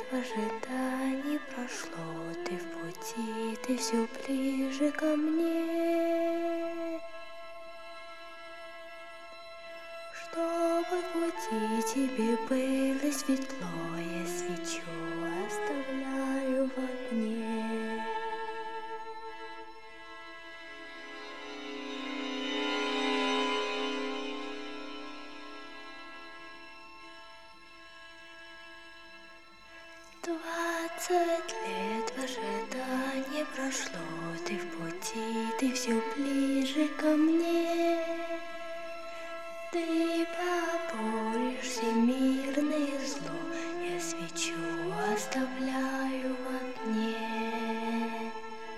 в ожидании прошло, ты в пути, ты все ближе ко мне. Чтобы в пути тебе было светло, я свечу оставляю в огне. Двадцать лет в ожидании прошло, ты в пути, ты все ближе ко мне. Ты поборешь всемирное зло, я свечу оставляю в огне.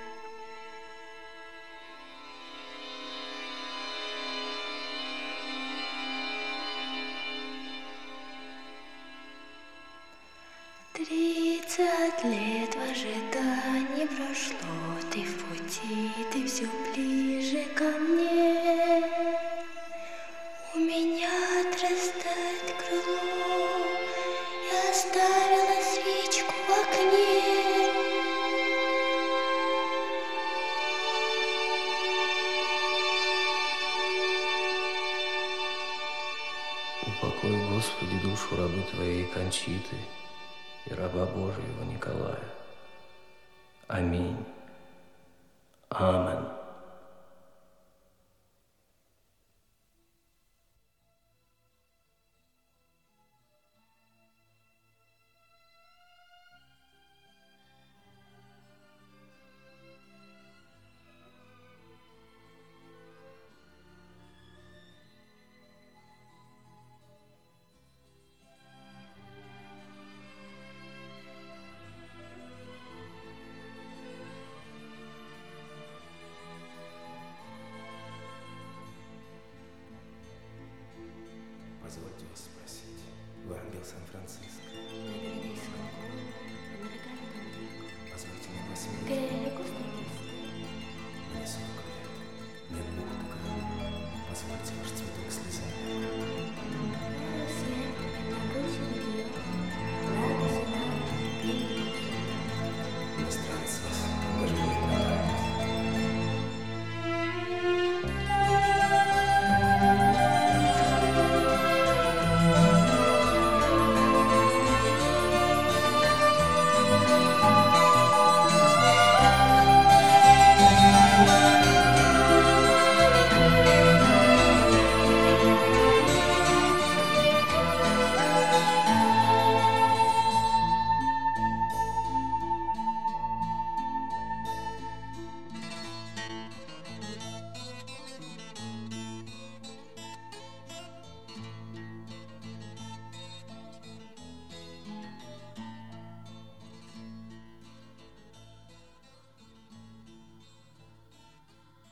Тридцать лет в ожидании прошло, ты в пути, ты все ближе ко мне. У меня отрастает крыло, я оставила свечку в окне. Упокой, Господи, душу рабы Твоей Кончиты и раба Божьего Николая. Аминь. Амен. Позвольте вас спросить, вы ангел Сан-Франциско? Позвольте мне посмеять. Мне 40 лет, нет Бога такого. Позвольте ваш цветок слезами.